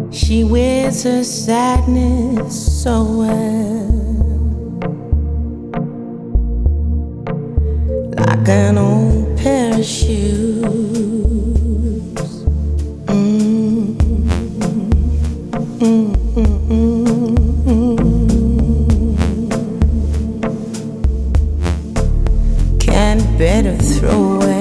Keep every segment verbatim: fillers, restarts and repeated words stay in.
She wears her sadness so well, like an old pair of shoes. Mm, mm, mm, mm, mm. Can't better throw away.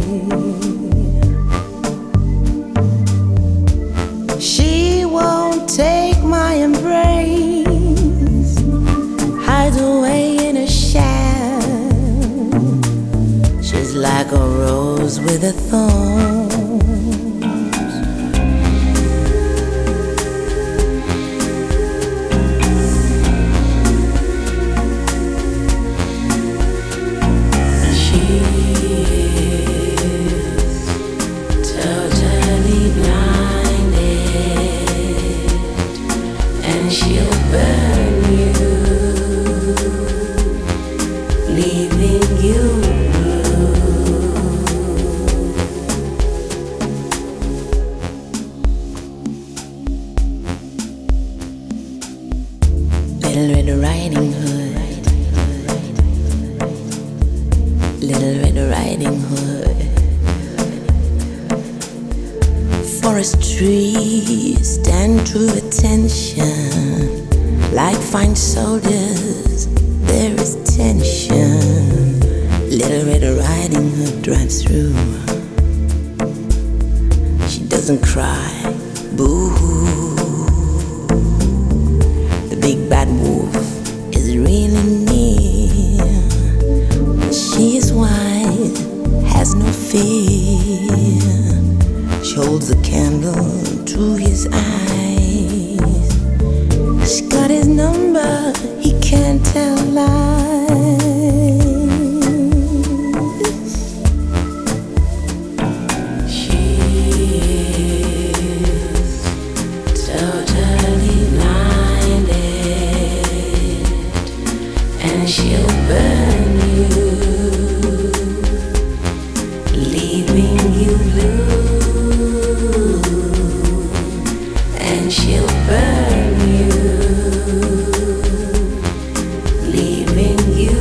She won't take my embrace, hides away in a shell. She's like a rose with a thorn. She'll burn you, leaving you blue. Little Red Riding Hood, Little Red Riding Hood. Forest trees stand to attention. Like fine soldiers, there is tension. Little Red Riding Hood drives through. She doesn't cry, boo-hoo. The big bad wolf is really near. She is wise, has no fear. She holds a candle to his eyes. She got his number, he can't tell lies. She is totally blinded, and she'll burn you, leaving you blue. And she'll burn you, leaving you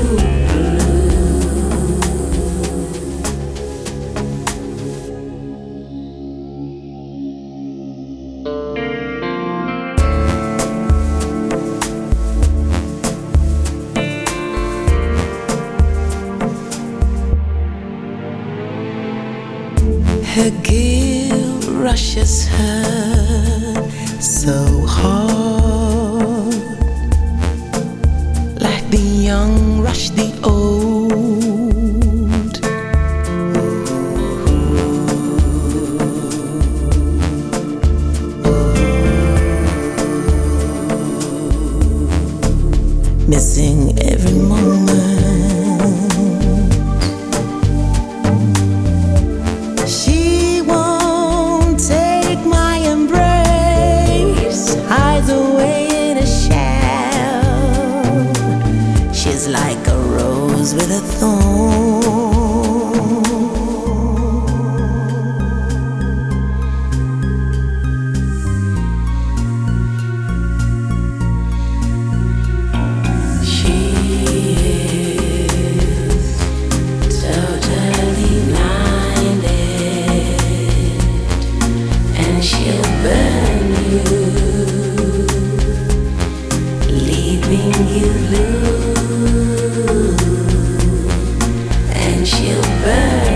her guilt rushes her so hard, like the young rush the old. Missing every moment. She won't take my embrace, hides away in a shell. She's like a rose with a thorn. She'll burn you, leaving you blue. And she'll burn